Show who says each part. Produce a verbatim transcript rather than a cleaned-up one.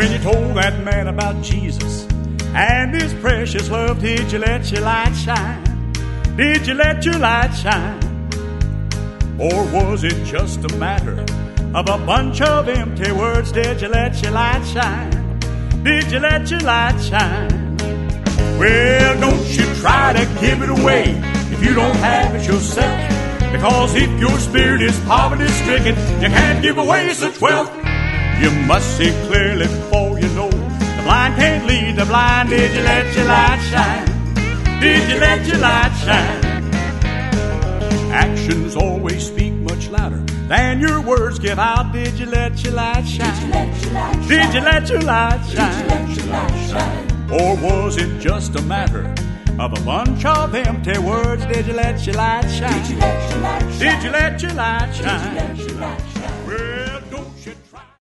Speaker 1: When you told that man about Jesus and his precious love, did you let your light shine? Did you let your light shine? Or was it just a matter of a bunch of empty words? Did you let your light shine? Did you let your light shine? Well, don't you try to give it away if you don't have it yourself. Because if your spirit is poverty-stricken, you can't give away such wealth. You must see clearly before you know. The blind can't lead the blind. Did you let your light shine? Did you let your light shine? Actions always speak much louder than your words give out. Did you let your light shine? Did you let your light shine? Or was it just a matter of a bunch of empty words? Did you let your light shine? Did you let your light shine? Did you let your light shine? Well,